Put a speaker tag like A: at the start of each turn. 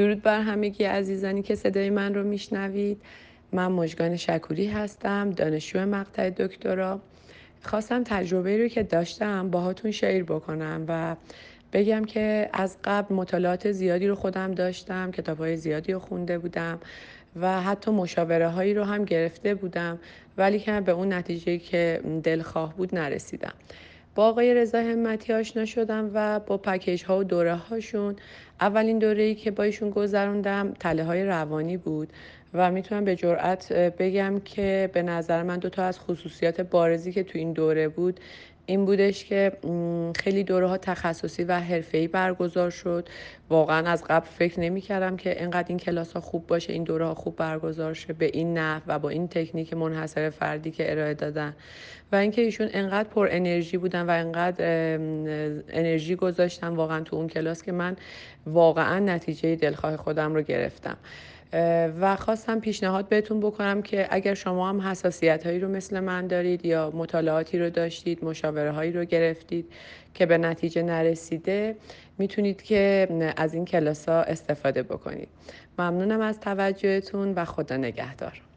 A: درود بر همگی عزیزانی که صدای من رو میشنوید. من مژگان شکوری هستم، دانشجو مقطع دکترا. خواستم تجربه رو که داشتم باهاتون شیر بکنم و بگم که از قبل مطالعات زیادی رو خودم داشتم، کتاب‌های زیادی رو خونده بودم و حتی مشاوره هایی رو هم گرفته بودم، ولی که به اون نتیجه که دلخواه بود نرسیدم. با آقای رضا همتی آشنا شدم و با پکیج ها و دوره هاشون. اولین دوره‌ای که با ایشون گذروندم تله های روانی بود و میتونم به جرئت بگم که به نظر من 2 تا از خصوصیات بارزی که تو این دوره بود این بودش که خیلی دوره‌ها تخصصی و حرفه‌ای برگزار شد. واقعا از قبل فکر نمی‌کردم که اینقدر این کلاس‌ها خوب باشه، این دوره‌ها خوب برگزار شه به این نحو و با این تکنیک منحصر فردی که ارائه دادن. و اینکه ایشون انقدر پر انرژی بودن و انقدر انرژی گذاشتن واقعا تو اون کلاس که من واقعا نتیجه دلخواه خودم رو گرفتم. و خواستم پیشنهاد بهتون بکنم که اگر شما هم حساسیت هایی رو مثل من دارید یا مطالعاتی رو داشتید، مشاوره هایی رو گرفتید که به نتیجه نرسیده، میتونید که از این کلاس ها استفاده بکنید. ممنونم از توجهتون و خدا نگهدار.